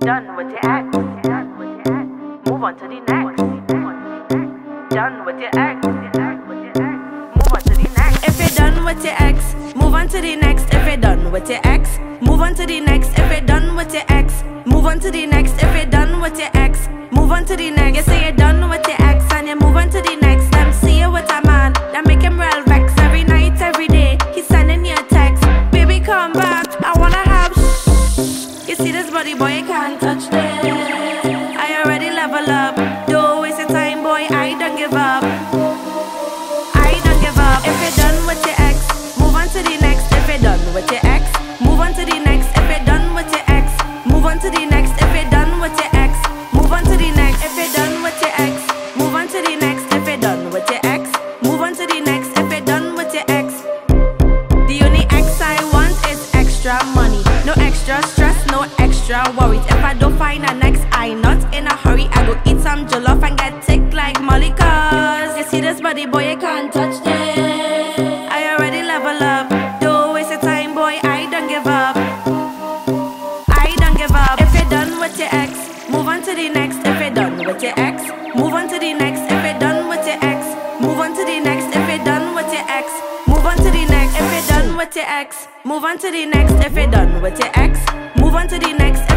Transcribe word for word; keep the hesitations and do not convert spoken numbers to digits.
done with your ex, move on to the next. Done with your ex, move on to the next. If you're done with your ex, move on to the next. If you're done with your ex, move on to the next. If you're done with your ex, move on to the next. If you're done with your ex, move on to the next. You say you're done with your ex and you move on to the next. Them see you with a man that make him real vex. Every night, every day, he's sending you a text. Baby, come back, I wanna have shh. You see this body, boy, you can't touch this. I already level up. Don't waste your time, boy, I don't give up. I don't give up. If you're done with your ex, move on to the next. If you're done with your ex, move on to the next. If you're done with your ex, move on to the next. If you're done with your ex, move on to the next. If you're done with your ex, move on to the next. If you're done with your ex, move on to the next. If you're done with your ex, the only ex I want is extra money. No extra stress, no extra worries. If I don't find a next, I not in a hurry. I go eat some jollof and get thick like Molly. Cause you see this body, boy, you can't touch this. I already level up. Don't waste your time, boy, I don't give up. I don't give up. If you're done with your ex, move on to the next. If you're done with your ex, move on to the next. If you're done with your ex, move on to the next. If you're done with your ex, move on to the next. If you're done with your ex, move on to the next. If you're done with your ex, move on to the next.